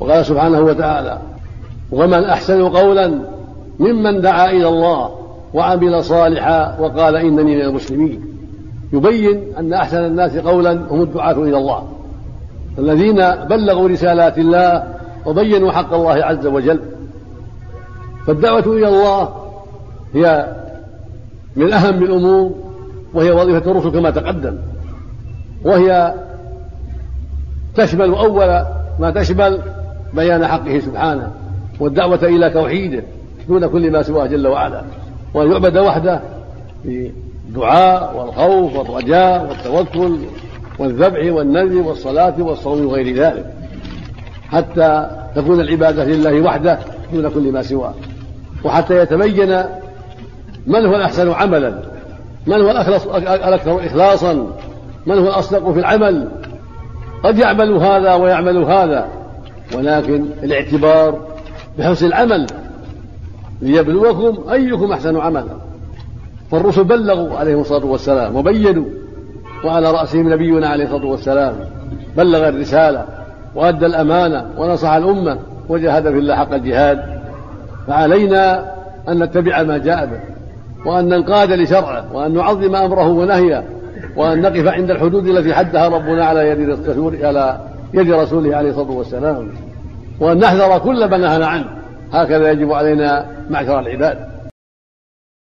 وقال سبحانه وتعالى: ومن أحسن قولا ممن دعا إلى الله وعمل صالحا وقال إنني من المسلمين. يبين أن أحسن الناس قولا هم الدعاة إلى الله، الذين بلغوا رسالات الله وبينوا حق الله عز وجل. فالدعوة إلى الله هي من أهم الأمور، وهي وظيفة الرسل كما تقدم، وهي تشمل أول ما تشمل بيان حقه سبحانه والدعوة إلى توحيده دون كل ما سواه جل وعلا، وأن يعبد وحده بالدعاء والخوف والرجاء والتوكل والذبح والنذر والصلاة والصوم وغير ذلك، حتى تكون العبادة لله وحده دون كل ما سواه، وحتى يتبين من هو الأحسن عملا، من هو الأكثر إخلاصا، من هو الأصدق في العمل. قد يعمل هذا ويعمل هذا، ولكن الاعتبار بحسن العمل ليبلوكم أيكم أحسن عملا. فالرسل بلغوا عليهم الصلاة والسلام وبينوا، وعلى رأسهم نبينا عليه الصلاة والسلام بلغ الرسالة وأدى الأمانة ونصح الأمة وجاهد في الله حق الجهاد. فعلينا أن نتبع ما جاء به، وأن ننقاد لشرعه، وأن نعظم أمره ونهيه، وأن نقف عند الحدود التي حدها ربنا على يد رسوله عليه الصلاة والسلام، وأن نحذر كل ما نهى عنه. هكذا يجب علينا معشر العباد.